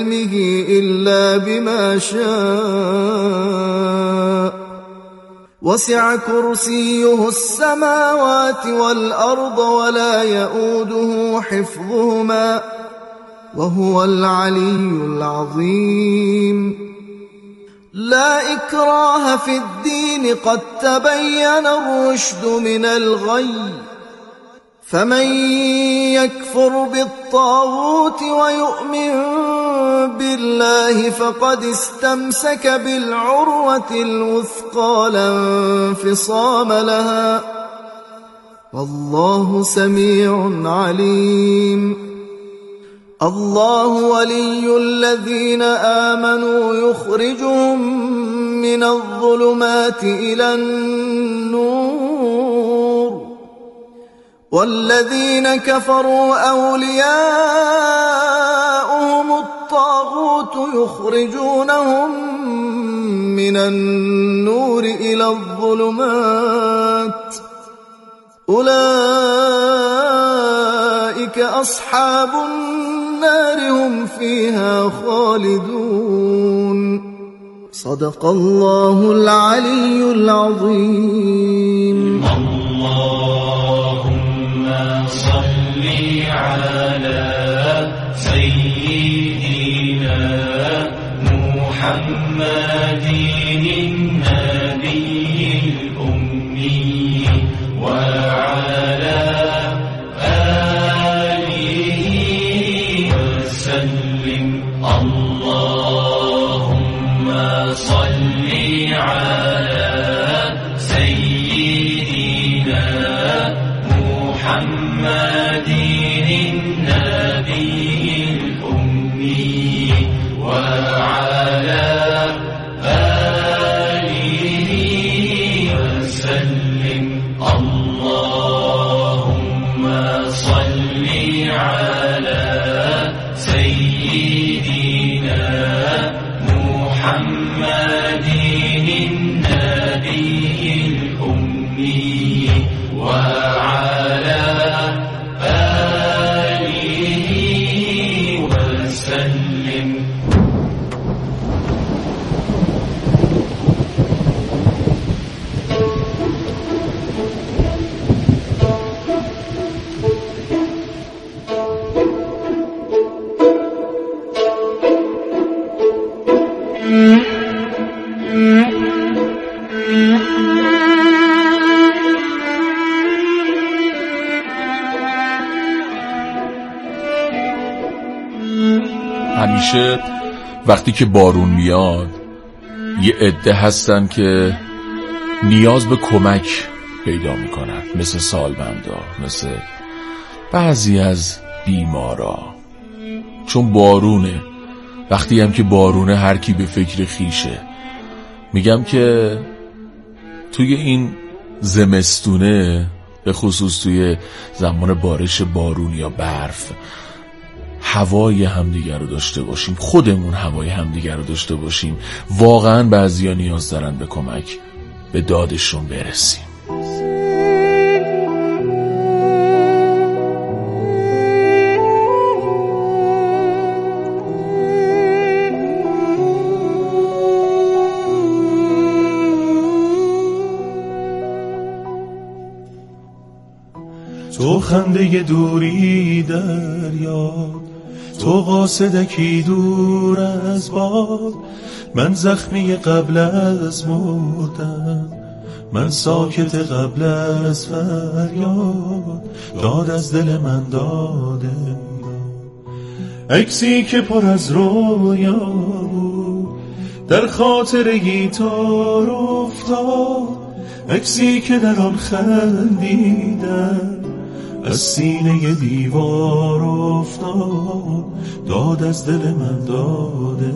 علمه إلا بما شاء وسع كرسيه السماوات والأرض ولا يؤوده حفظهما وهو العلي العظيم لا إكراه في الدين قد تبين الرشد من الغي فمن يكفر بالطاغوت ويؤمن بالله فقد استمسك بالعروة الوثقى لا انفصام لها والله سميع عليم الله ولي الذين آمنوا يخرجهم من الظلمات إلى النور والذين كفروا أولياؤهم الطاغوت يخرجونهم من النور إلى الظلمات أولئك أصحاب النار هم فيها خالدون صدق الله العلي العظيم اللهم صل على سيدنا محمد النبي الأمي وعلى اللهم صل على سيدنا محمد النبي الأمي وعلى آله وسلم اللهم صل على سيدنا محمد النبي الأمي وعلى آله وسلم همیشه وقتی که بارون میاد یه عده هستن که نیاز به کمک پیدا میکنن، مثل سالمندا، مثل بعضی از بیمارا. چون بارونه، وقتی هم که بارونه هر کی به فکر خیشه. میگم که توی این زمستونه، به خصوص توی زمان بارش بارون یا برف، هوای همدیگر رو داشته باشیم، خودمون هوای همدیگر رو داشته باشیم. واقعا بعضیا نیاز دارن به کمک، به دادشون برسیم. تو خنده دوری در یاد، تو قاصدکی دور از باد. من زخمی قبل از مردن، من ساکت قبل از فریاد. داد از دل من داده عکسی که پر از رویا بود، در خاطره تار افتاد. عکسی که در آن خندیدن، از سینه دیوار افتاد. داد از دل من داده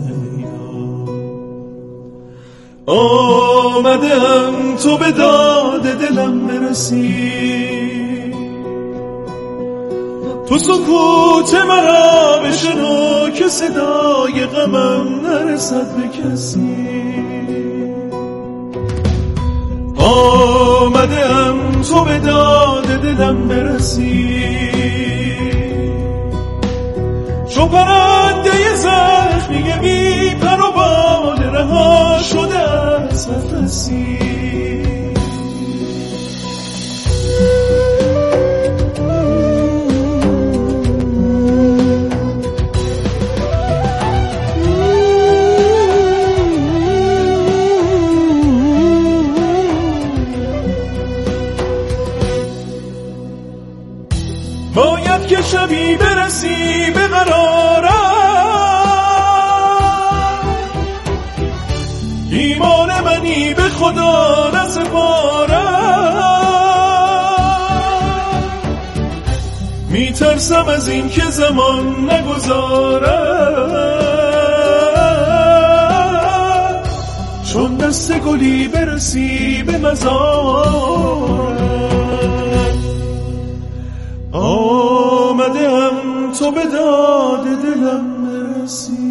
آمدم تو به داد دلم برسی. تو سکوت مرا بشنو که صدای غمم نرسد به کسی. آمدم تو به داد دلم برسی، چو پرنده زخم میترسم از این که زمان نگذارد، چون دست گلی برسی به مزارم. آمده هم تو به داد دلم برسی.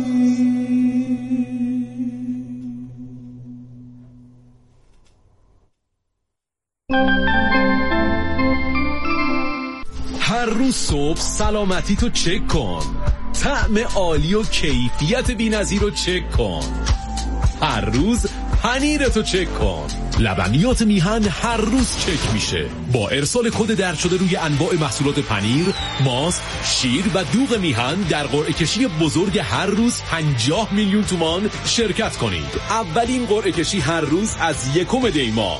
هر روز صبح سلامتی تو چک کن، طعم عالی و کیفیت بی‌نظیر رو چک کن. هر روز پنیر تو چک کن. لبنیات میهن هر روز چک میشه با ارسال کد درج شده روی انواع محصولات پنیر، ماست، شیر و دوغ میهن. در قرعه کشی بزرگ هر روز 50 میلیون تومان شرکت کنید. اولین قرعه کشی هر روز از 1 دی ماه.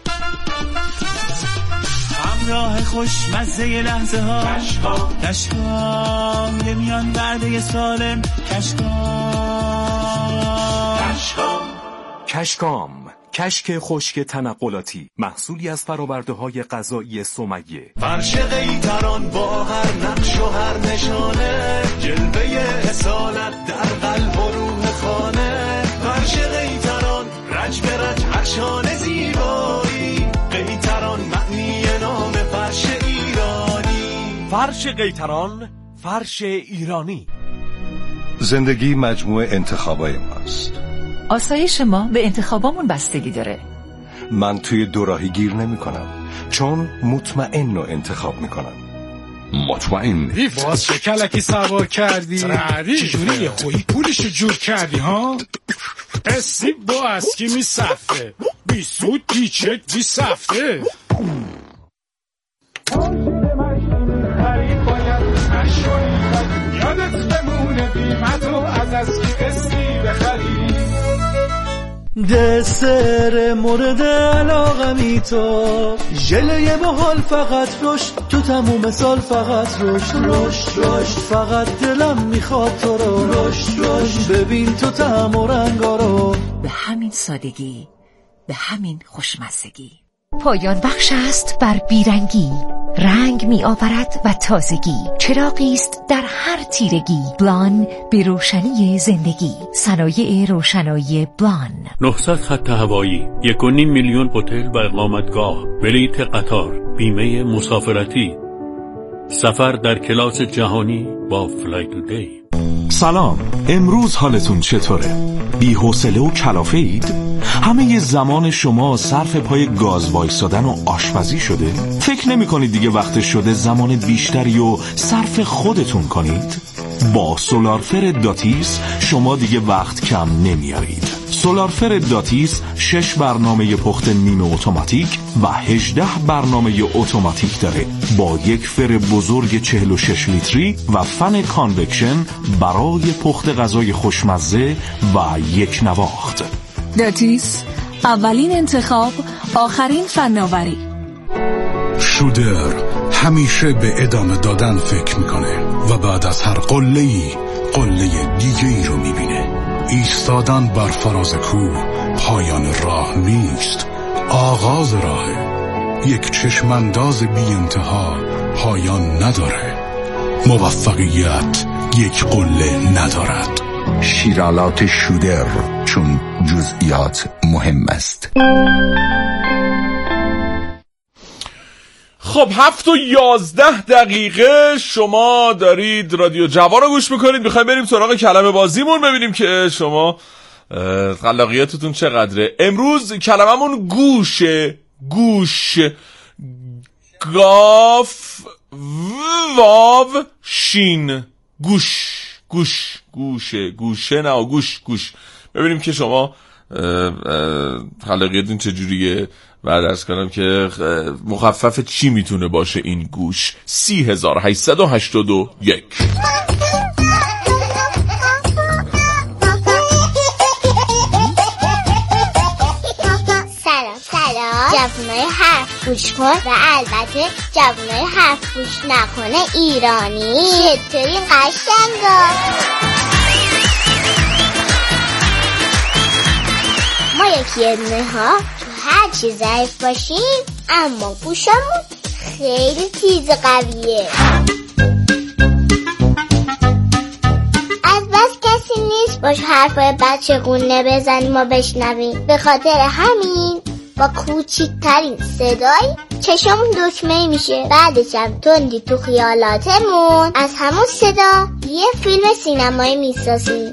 همراه خوشمزه لحظه ها، کشکام یه میان برده سالم. کشکام، کشک خشک تنقلاتی، محصولی از فرآورده های غذایی سمیه. فرش قیتران با هر نقش و هر نشانه، جلوه اصالت در قلب و روح خانه. فرش قیتران رج به رج عرشان زیبایی، قیتران معنی نام فرش ایرانی. فرش قیتران، فرش ایرانی. زندگی مجموعه انتخابای ماست. آسایش ما به انتخابامون بستگی داره. من توی دوراهی گیر نمی کنم، چون مطمئن رو انتخاب می کنم. مطمئن باز چه کلکی سوار کردی؟ چجوری یه خویی پولشو جور کردی ها؟ قصی با اسکی می صفه، بی سود بی چک بی صفه. یادت بمونه بیمتو از اسکی قصی بخری. دستر مورد علاقمی تو، ژله محال فقط روش، تو تموم سال فقط روش فقط دلم میخواد تو رو روش ببین تو طعم و رنگا رو. به همین سادگی، به همین خوشمزگی. پایان بخش است بر بیرنگی، رنگ می آورد و تازگی. چراغی است در هر تیرگی، بلان به روشنی زندگی. صنایع روشنایی بلان. 900 خط هوایی، 1.5 میلیون هتل و اقامتگاه، بلیط قطار، بیمه مسافرتی، سفر در کلاس جهانی با فلای تودی. سلام، امروز حالتون چطوره؟ بی‌حوصله و کلافه اید؟ همه زمان شما صرف پای گاز وایسادن و آشپزی شده؟ فکر نمی کنید دیگه وقت شده زمان بیشتری و صرف خودتون کنید؟ با سولارفر داتیس شما دیگه وقت کم نمیارید. سولارفر داتیس 6 برنامه پخت نیمه اتوماتیک و 18 برنامه اتوماتیک داره، با یک فر بزرگ 46 لیتری و فن کانوکشن برای پخت غذای خوشمزه و یک نواخت. داتیس، اولین انتخاب، آخرین فناوری. شودر همیشه به ادامه دادن فکر میکنه و بعد از هر قله‌ای قله دیگه ای رو میبینه. ایستادن بر فراز کوه پایان راه نیست، آغاز راهه. یک چشمانداز بی انتها پایان نداره. موفقیت یک قله ندارد. شیرالات شودر، چون جزئیات مهم است. خب 7:11 شما دارید رادیو جوان رو گوش میکنید. میخوایم بریم سراغ کلمه بازیمون، ببینیم که شما خلاقیتتون چقدره. امروز کلممون گوشه. گوش، گاف واو شین. گوش گوش گوشه گوشه نه گوش گوش. ببینیم که شما خلاقیتون چجوریه. بعد از کنم که مخفف چی میتونه باشه این گوش. 3881. سلام جوونای حرف گوش کن و البته جوونای حرف گوش نکنه ایرانی. چطوری قشنگا؟ ما یکی ها هر چی ضعیف باشیم اما گوشمون خیلی تیز قویه. باش حرفای بچه گونه بزنیم و بشنویم. به خاطر همین با کوچیکترین صدایی چشمون دکمه میشه. بعدش هم تندی تو خیالاتمون از همون صدا یه فیلم سینمایی میسازیم.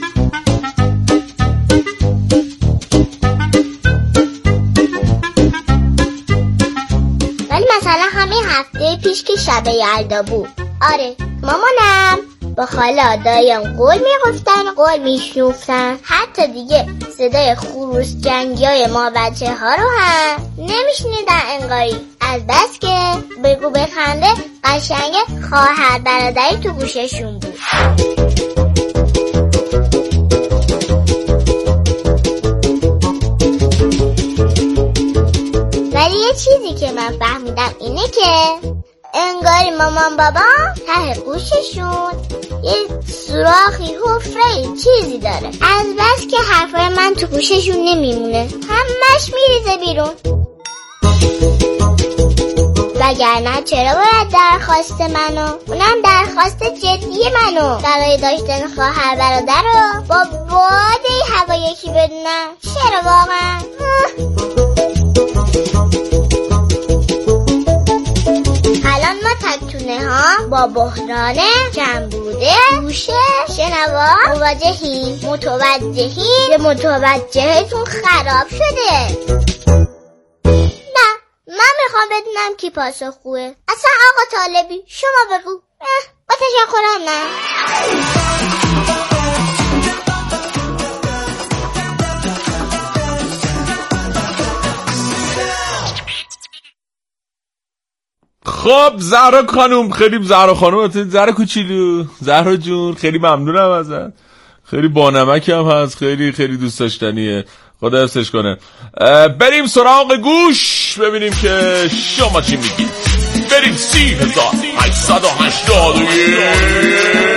ولی مثلا همین هفته پیش که شب یلدا بود، آره مامانم با خاله دایان قول میگفتن، قول میشنوفتن، حتی دیگه صدای خروس جنگیای ما بچه ها رو هم نمیشنیدن انگاری، از بس که بگو بخنده قشنگ خواهر برادری تو گوششون بود. ولی یه چیزی که من فهمیدم اینه که انگاری مامان بابا ته گوششون یه سوراخی حفره چیزی داره، از بس که حرفای من تو گوششون نمیمونه، همش میریزه بیرون. وگرنه چرا باید درخواست منو، اونم درخواست جدی منو، برای داشتن خواهر برادر رو با باده هوا یکی بدونم؟ چرا واقعا؟ الان ما تکتونه ها با بحران کمبوده گوشه شنوا مواجهیم. متوجهیم، متوجهتون خراب شده. نه من میخوام بدونم کی پاسخگوه. اصلا آقا طالبی شما بگو. با تشکرم. نه خب زهرا خانوم، خیلی زهرا خانوم، زهرا کوچولو، زهرا جون خیلی ممنونم ازت، خیلی بانمک هم هست، خیلی خیلی دوست داشتنیه، خدا حفظش کنه. بریم سراغ گوش ببینیم که شما چی میگید. بریم 3881.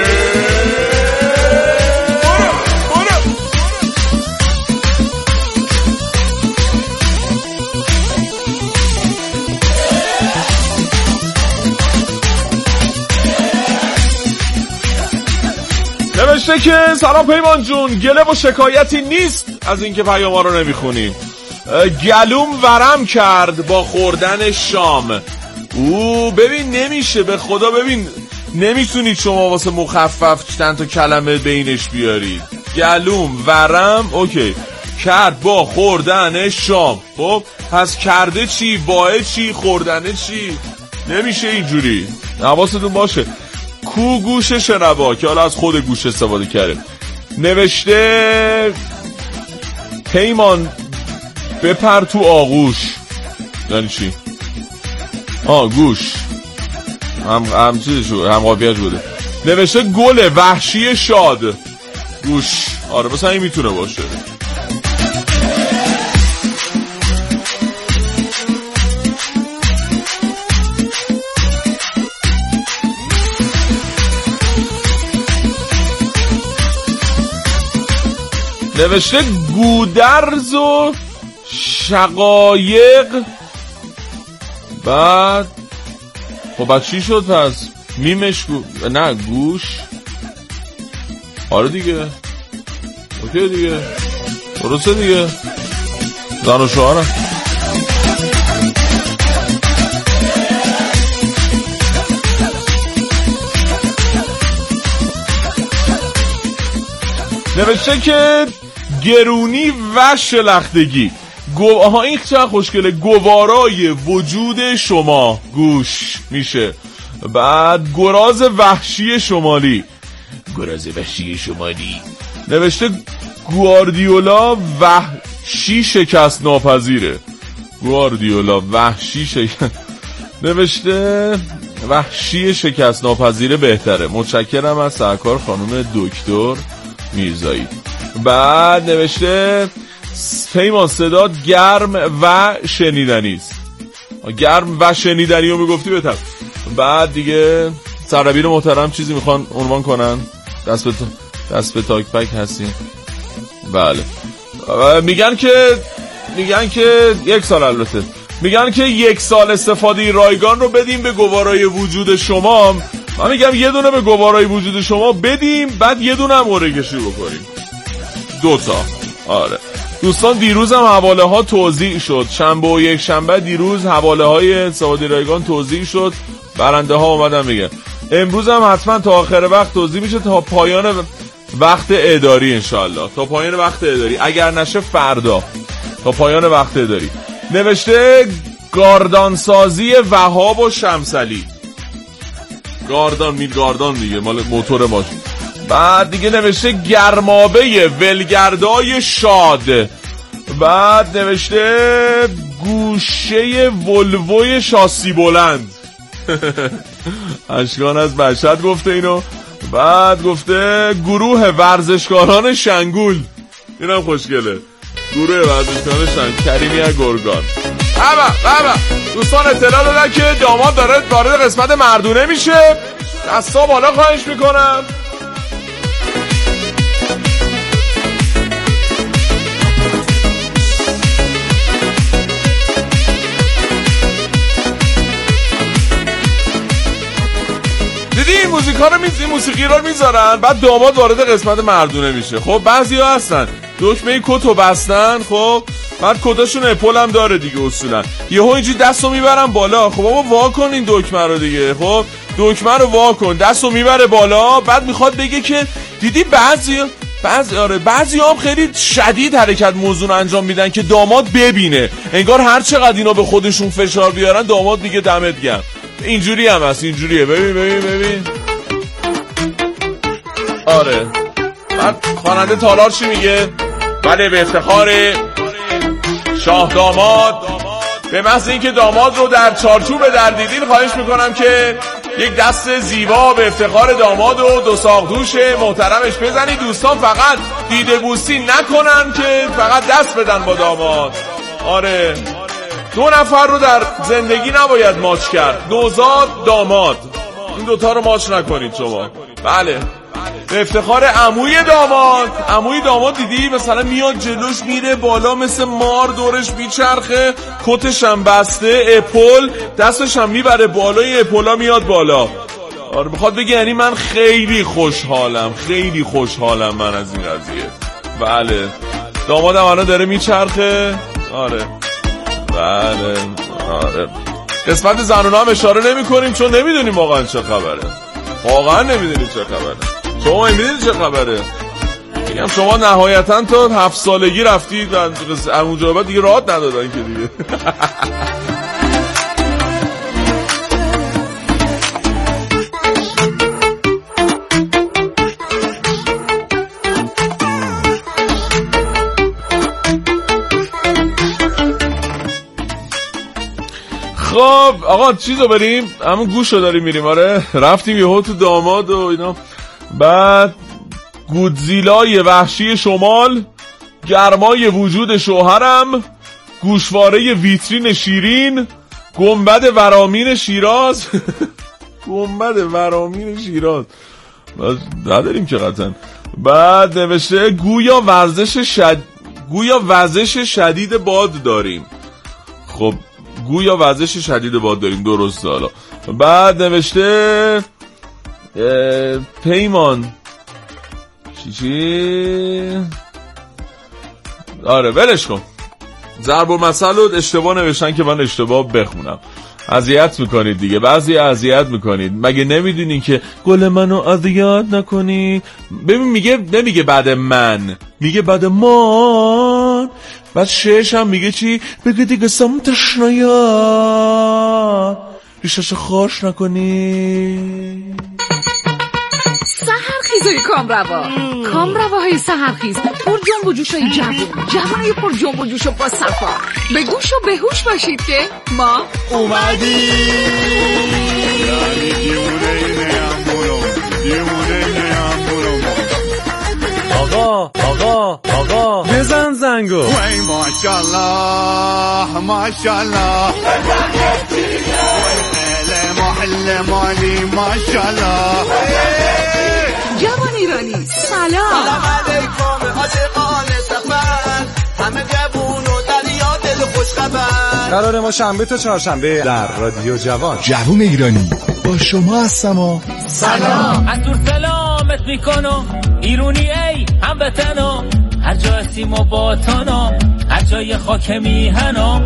نوشته که سلام پیمان جون، گله و شکایتی نیست از اینکه پیام ها رو نمیخونیم. گلوم ورم کرد با خوردن شام. ببین نمیشه، به خدا ببین نمیتونید شما واسه مخفف چند تا کلمه بینش بیارید. گلوم ورم اوکی کرد با خوردن شام. خب پس کرده چی؟ باه چی؟ خوردنه چی؟ نمیشه اینجوری، حواستون باشه. کو گوش شنوا که حالا از خود گوش استفاده کرده. نوشته پیمان بپر تو آغوش. یعنی چی؟ گوش هم چیزشو هم قافیه‌اش بوده. نوشته گل وحشی شاد. گوش آره مثلا این میتونه باشه. نوشته گودرز و شقایق. بعد خب چی شد پس؟ میمش نه گوش. آره دیگه اوکی دیگه درسته دیگه. زن و شوهرم. نوشته که گرونی و شلختگی. این چه خوشگله. گوارای وجود شما گوش میشه. بعد گراز وحشی شمالی. گراز وحشی شمالی. نوشته گواردیولا وحشی شکست ناپذیره. گواردیولا وحشی نوشته وحشی شکست ناپذیره بهتره. متشکرم از سرکار خانم دکتر میرزایی. بعد نوشته پیمان صدات گرم و شنیدنی است. گرم و شنیدنی رو میگفتی بهتر. بعد دیگه سربیر محترم چیزی میخوان عنوان کنن؟ دست به تاک پک هستیم. بله میگن که 1 سال، البته میگن که 1 سال استفاده رایگان رو بدیم به گوارای وجود شما من میگم یه دونه به گوارای وجود شما بدیم، بعد یه دونه هم قرعه کشی بکنیم. 2 تا. آره دوستان، دیروز هم حواله ها توزیع شد. شنبه و یک شنبه دیروز حواله های سوادی رایگان توزیع شد. برنده ها اومدن میگن امروز هم حتما تا آخر وقت توزیع میشه، تا پایان وقت اداری انشالله، تا پایان وقت اداری، اگر نشه فردا تا پایان وقت اداری. نوشته گاردانسازی وهاب و شمسعلی. گاردان دیگه مال موتور ماشین. بعد دیگه نوشته گرمابه ولگردای شاد. بعد نوشته گوشه ولوی شاسی بلند. اشکان از مشهد گفته اینو. بعد گفته گروه ورزشکاران شنگول. اینم خوشگله، گروه ورزشکاران شنگول، کریمی از گرگان. بابا دوستان اطلاع دادن که داماد داره وارد قسمت مردونه میشه. دستا بالا خواهش میکنم. دیدی این موسیقی رو میذارن، بعد داماد وارد قسمت مردونه میشه. خب بعضیا هستن دکمه کتو بستن، خب بعد کتاشون اپل هم داره دیگه اصولا، یهو اینجوری دستو میبرن بالا. خب بابا وا کن این دکمه رو دیگه. خب دکمه رو وا کن، دستو میبره بالا، بعد میخواد بگه که دیدی بعضی هم خیلی شدید حرکت موضوع انجام میدن که داماد ببینه، انگار هر چقدر اینا به خودشون فشار بیارن داماد دیگه دمت گرم. اینجوری هم هست، اینجوریه. ببین آره. بعد خواننده تالار چی میگه؟ بله به افتخار شاه داماد، به محض اینکه داماد رو در چارچوب در دیدین، خواهش میکنم که یک دست زیبا به افتخار داماد و 2 ساقدوش محترمش بزنید. دوستان فقط دیده بوسی نکنن که فقط دست بدن با داماد. آره 2 نفر رو در زندگی نباید ماچ کرد، نوزاد داماد، این 2 تا رو ماچ نکنید شما. بله به افتخار عموی داماد دیدی مثلا میاد جلوش میره بالا مثل مار دورش میچرخه، کتش هم بسته، اپل دستش هم میبره بالای اپولا میاد بالا. آره بخواد بگه یعنی من خیلی خوشحالم من از این قضیه. بله دامادم الان داره میچرخه. آره بله آره. قسمت زنونه هم اشاره نمی کنیم چون نمیدونیم واقعا چه خبره. شما میدونید چه خبره؟ میگم شما نهایتا تا 7 سالگی رفتید و اونجا بعد دیگه راحت ندادن که دیگه. خب آقا چیزو بریم، همون گوشو داریم میریم. آره رفتیم یهو تو داماد و اینا. بعد گودزیلای وحشی شمال، گرمای وجود شوهرم، گوشواره ویترین شیرین، گنبد ورامین شیراز. گنبد ورامین شیراز نداریم که قطعا. بعد نوشته گویا وزش شدید باد داریم. خب گویا وزش شدید باد داریم، درسته. حالا بعد نوشته پیمان چی؟ آره ولش کن، ضرب المثل رو اشتباه نوشتن که من اشتباه بخونم. اذیت میکنید دیگه، بعضی اذیت میکنید. مگه نمیدونین که گل منو اذیت نکنی؟ ببین نمیگه بعد من، میگه بعد من. بعد شش هم میگه چی؟ بگه دیگه سمتش نیاد، ریشش خاش نکنی. سحرخیزای کامرواهای سحرخیز، پر جنب و جوشای جوانای پر جنب و جوش و با صفا. به گوش و به هوش باشید که ما اومدیم. آقا بزن زنگو. وای ماشالله ماشالله محل مالی ماشالله. جوان ایرانی سلام علیکم عاشقان سفر، همه جوون و دریا دل خوش خبر. قرار ما شنبه تا چهارشنبه در رادیو جوان جوون ایرانی با شما هستم. سلام از دور سلامت میکنم ایرونی ای هموطنم، هر جا هستیم و باطنم، هر جای خاک میهنم.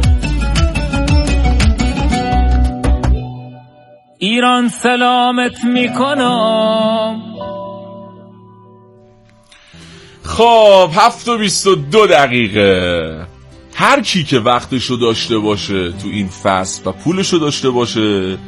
ایران سلامت میکنم. خب 7:22. هر کی که وقتشو داشته باشه تو این فصل و پولشو داشته باشه،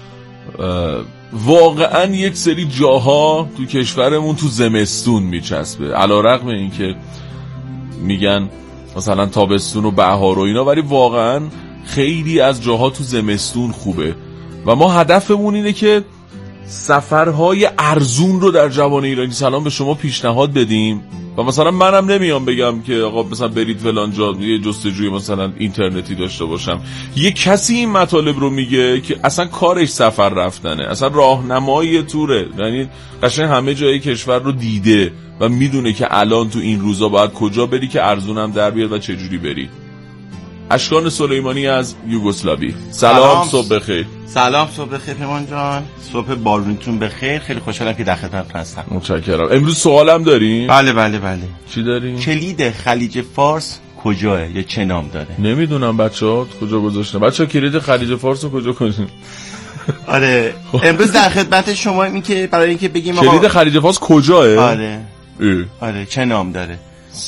واقعا یک سری جاها تو کشورمون تو زمستون میچسبه، علیرغم اینکه میگن مثلا تابستون و بهار و اینا، ولی واقعا خیلی از جاها تو زمستون خوبه و ما هدفمون اینه که سفرهای ارزون رو در جوان ایرانی سلام به شما پیشنهاد بدیم. و مثلا منم نمیام بگم که آقا مثلا برید فلان جا، یه جستجوی مثلا اینترنتی داشته باشم. یه کسی این مطالب رو میگه که اصلا کارش سفر رفتنه، اصلا راهنمای توره، یعنی قشنگ همه جای کشور رو دیده و میدونه که الان تو این روزا باید کجا بری که ارزونم در بیاد و چه جوری بری. اشکان سلیمانی از یوگسلاوی. سلام، صبح بخیر. سلام، صبح بخیر پیمان جان، صبح بارونتون بخیر. خیلی خوشحالم که در خدمتتون هستم. متشکرم. امروز سوالم داریم؟ بله. چی داریم؟ کلید خلیج فارس کجاه یا چه نام داره؟ نمیدونم بچه‌ها کجا گذاشتن. بچه‌ها کلید خلیج فارس رو کجا گذاشتن؟ آره امروز در خدمت شما این که برای اینکه بگیم کلید خلیج فارس کجاه؟ آره چه نام داره؟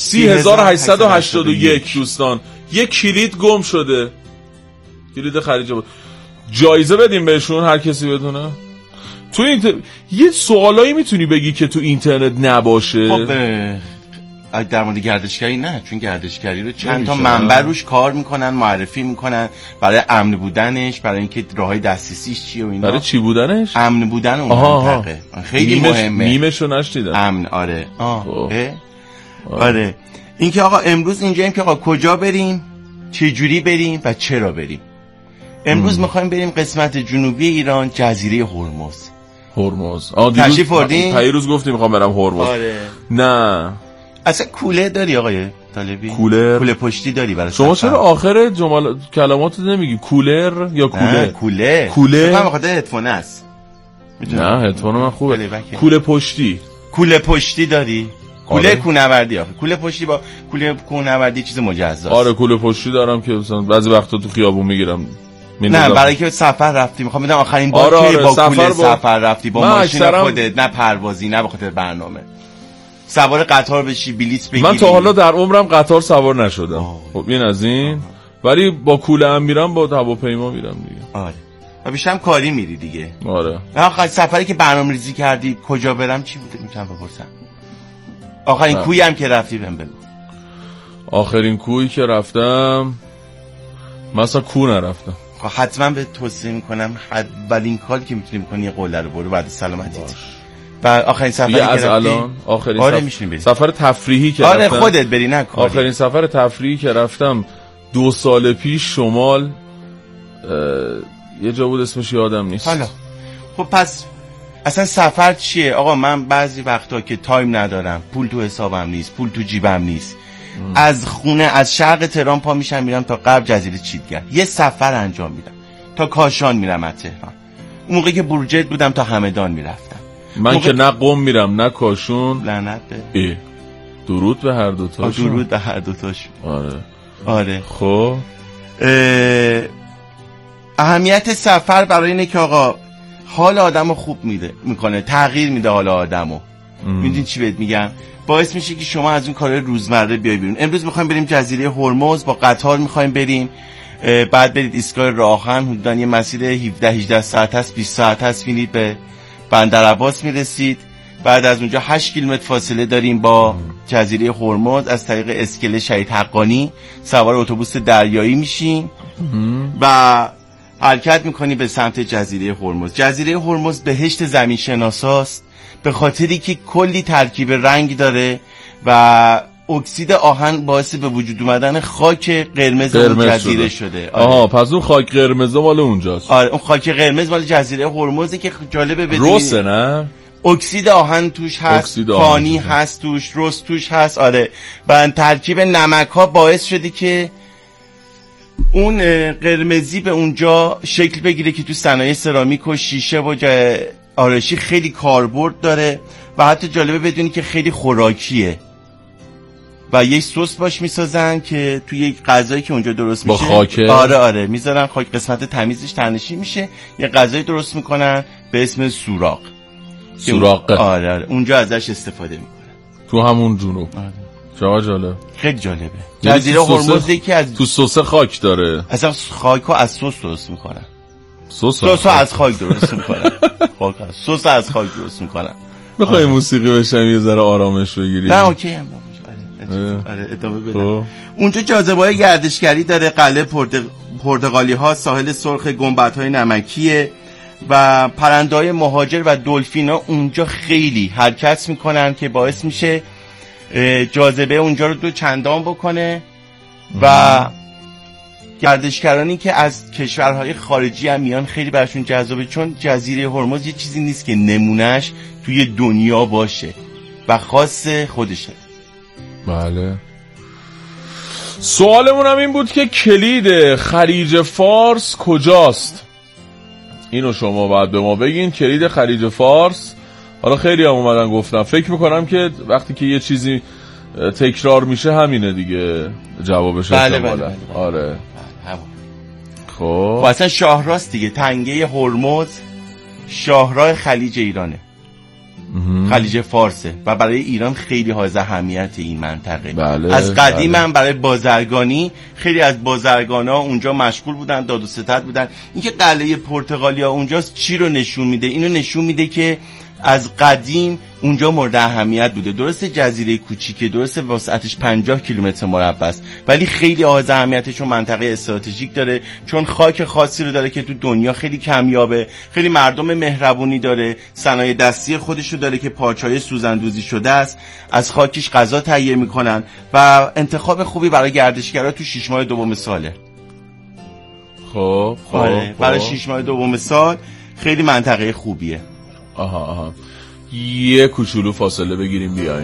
3881 دوستان، یک کلید گم شده. کلید خلیج فارس. جایزه بدیم بهشون، هر کسی بدونه. تو یه سوالایی میتونی بگی که تو اینترنت نباشه؟ خب در مورد گردشگری نه، چون گردشگری رو چند تا منبع روش کار میکنن، معرفی میکنن برای امن بودنش، برای اینکه راههای دسترسیش چیه و اینا. برای چی بودنش؟ امن بودن اون منطقه خیلی مهمه. نیمشو نشنیدم. امن. آره آره اینکه آقا امروز اینجاییم که آقا کجا بریم، چه جوری بریم و چرا بریم. امروز میخوایم بریم قسمت جنوبی ایران، جزیره هرمز. تشریف بردین؟ پیروز گفتیم میخوام برم هرمز. آره. نه اصلا کوله داری آقای طالبی؟ کوله پشتی داری برای شما چرا آخر کلماتو نمیگی؟ کولر یا کوله؟ کوله من بخاطر هدفون است. نه هدفون من خوبه. کوله پشتی داری؟ کوله کوهنوردی. آخه کوله پشتی با کوله کوهنوردی چیز مجزاست. آره کوله پشتی دارم که مثلا بعضی وقتا تو خیابون میگیرم. نه برای که سفر رفتی میخوام بدم آخرین بار که با کوله سفر رفتی با ماشین خودت، نه پروازی، نه به خاطر برنامه. سوار قطار بشی، بلیط بگیری. من تا حالا در عمرم قطار سوار نشدم. خب این از این. ولی با کوله هم میرم، با هواپیما میرم دیگه. آره و بیشتر هم کاری میری دیگه. آره. آخرین سفری که برنامه‌ریزی کردی کجا برم چی بوده میتونم بپرسم؟ آخرین کویی هم که رفتی بهم بگو. آخرین کویی که رفتم مثلا کوه نرفتم. حتما به توصیه میکنم اولین کاری که میتونی بکنی یه قله رو برو بعد سلامتیت. و آخرین سفری که از الان آخرین آره سفر تفریحی که آره رفتم. خودت بری نه کاری. آخرین سفر تفریحی که رفتم 2 سال پیش شمال، یه جا بود اسمش یادم نیست. حالا خب پس اصلا سفر چیه آقا؟ من بعضی وقتا که تایم ندارم، پول تو حسابم نیست، پول تو جیبم نیست، از خونه از شرق تهران پا میشم میرم تا غرب جزیره چیدگر، یه سفر انجام میدم تا کاشان میرم از تهران. اون موقعی که بروجرد بودم تا همدان میرفتم. من که نه قم میرم نه کاشون. لعنت به درود به هر دوتاشون. درود به هر دوتاشون. آره خب اهمیت سفر برای اینه که آقا حال آدمو خوب میکنه، تغییر میده حال آدمو. میدونی چی بهت میگم؟ باعث میشه که شما از اون کارهای روزمره بیای بیرون. امروز میخوایم بریم جزیره هرمز، با قطار میخوایم بریم، بعد برید ایستگاه راهن، حدوداً یه مسیر 17-18 ساعت هست، 20 ساعت هست، میرید به بندرعباس میرسید. بعد از اونجا 8 کیلومتر فاصله داریم با جزیره هرمز. از طریق اسکله شهید حقانی سوار اتوبوس دریایی میشین و حرکت میکنی به سمت جزیره هرمز. جزیره هرمز بهشت زمین شناساست به خاطری که کلی ترکیب رنگ داره و اکسید آهن باعث به وجود اومدن خاک قرمز جزیره شده. آها پس اون خاک قرمز مال اونجاست. آره اون خاک قرمز مال جزیره هرمزه که جالبه بدونید. رسه نه؟ اکسید آهن توش هست، کانی هست توش، رس توش هست. آره و ترکیب نمک ها باعث شده که اون قرمزی به اونجا شکل بگیره که تو صنایع سرامیک و شیشه و آرایشی خیلی کاربرد داره و حتی جالبه بدونی که خیلی خوراکیه و یه سس باش میسازن که توی یک غذایی که اونجا درست میشه با خاک. آره میذارن خاک، قسمت تمیزش تنشی میشه، یه غذایی درست میکنن به اسم سوراق. آره اونجا ازش استفاده میکنن تو همون جنوب. چقدر جالب، خیلی جالبه. جزیره هرمز که از تو سس خاک داره، اصلا خاکو از سس درست میکنن. سس از خاک درست میکنن. سس از خاک درست میکنن. میخوای موسیقی بشم یه ذره آرامش بگیری؟ نه اوکی هم آره ادامه بده. اونجا جاذبه‌های گردشگری داره، قلعه پرتغالی ها، ساحل سرخ، گنبدهای نمکیه و پرنده‌های مهاجر و دلفینا اونجا خیلی حرکت میکنن که باعث میشه جاذبه اونجا رو 2 چندان بکنه و گردشگرانی که از کشورهای خارجی هم میان خیلی برشون جذابه، چون جزیره هرمز یه چیزی نیست که نمونهش توی دنیا باشه و خاص خودشه. بله. سوالمون هم این بود که کلید خلیج فارس کجاست؟ اینو شما باید به ما بگین. کلید خلیج فارس، حالا خیلی هم اومدن گفتن، فکر میکنم که وقتی که یه چیزی تکرار میشه همینه دیگه جوابش. بله. آره خب اصلا شاهراست دیگه، تنگه هرمز شاهراه خلیج ایرانه، خلیج فارسه و برای ایران خیلی حائز اهمیت این منطقه. بله، از قدیم هم برای بازرگانی خیلی از بازرگانا اونجا مشغول بودن، داد و ستد بودن. اینکه قلعه پرتغالیا اونجاست چی رو نشون میده؟ اینو نشون میده که از قدیم اونجا مورد اهمیت بوده. درسته جزیره کوچیکه، درسته وسعتش 50 کیلومتر مربع است، ولی خیلی حائز اهمیته چون منطقه استراتژیک داره، چون خاک خاصی رو داره که تو دنیا خیلی کمیابه، خیلی مردم مهربونی داره، صنایع دستی خودش رو داره که پارچه‌های سوزندوزی شده است، از خاکش غذا تهیه میکنن و انتخاب خوبی برای گردشگرا تو 6 ماه دوم ساله. خب برای 6 ماه دوم سال خیلی منطقه خوبیه. آها یه کوچولو فاصله بگیریم بیایم.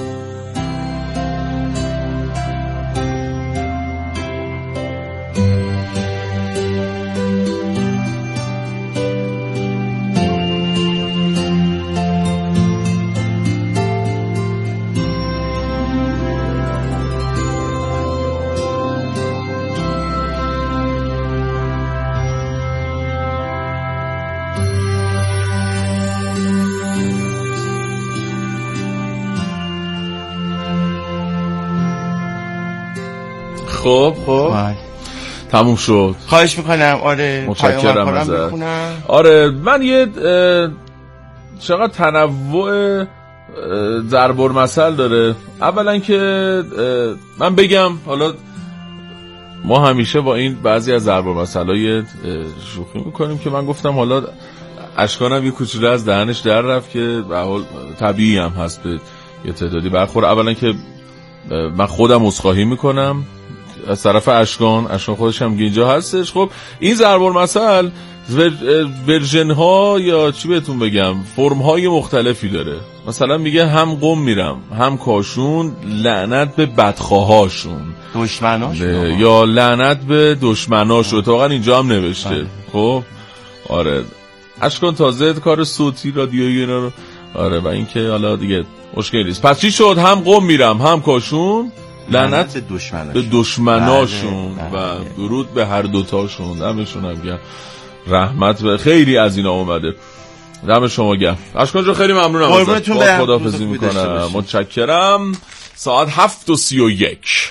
خب تموم شد. خواهش میکنم. آره متشکرم ازت. آره من یه چقدر تنوع ضرب المثل داره. اولا که من بگم، حالا ما همیشه با این بعضی از ضرب المثلای شوخی میکنیم که من گفتم حالا اشکانم یه کوچولو از دهنش در رفت که به حال طبیعی هم هست به یه تعدادی برخوره. اولا که من خودم عذرخواهی میکنم از طرف اشکان خودش هم اینجا هستش. خب این ضرب المثل ورژن ها یا چی بهتون بگم فرم های مختلفی داره. مثلا میگه هم قم میرم هم کاشون، لعنت به بدخواهاشون، دشمناشون، یا لعنت به دشمناشون. واقعا اینجا هم نوشته. خب آره اشکان تازه کار صوتی رادیویی اینا رو آره و اینکه حالا دیگه مشکلی نیست. پس چی شد؟ هم قم میرم هم کاشون، لعنت به دشمناشون و درود به هر دوتاشون. دمشون هم گرم، رحمت به خیلی از اینا اومده. دم شما گرم اشکان جو، خیلی ممنونم ازت. خداحافظی میکنم. متشکرم. ساعت 7:31.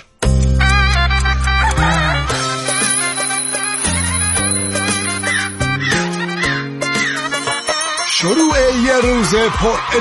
شروع یه روز پر